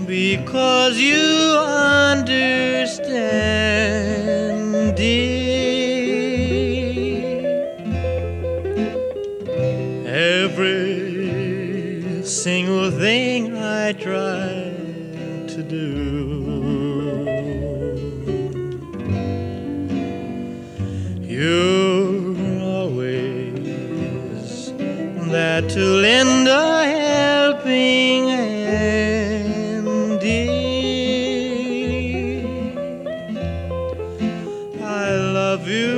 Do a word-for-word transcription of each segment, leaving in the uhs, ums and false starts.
because you understand, dear. Every single thing I try to do, you're always there to lend a helping hand, dear. I love you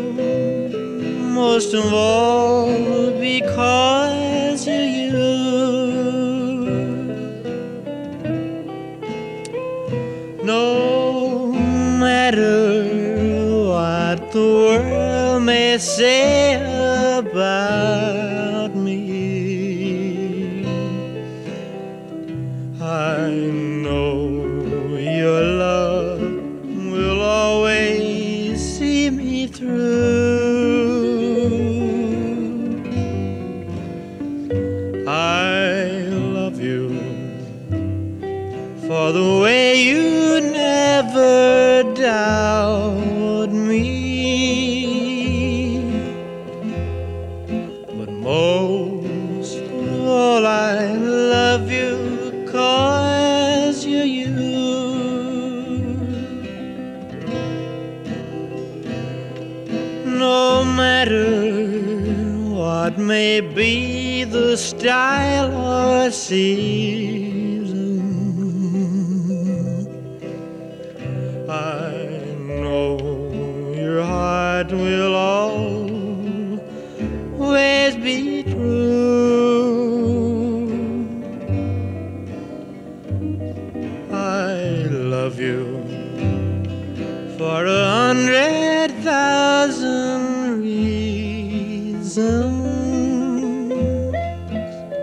most of all because you're you. No matter what the world may say about me, I know your love will always see me through. I love you for the way you never doubt me, but most of all I love you 'cause you're you. No matter what may be the style or season, I know your heart will always be true. I love you for a hundred thousand reasons,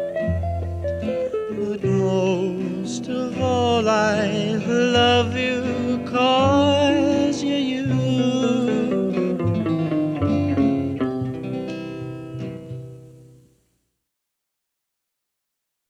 but most of all I love you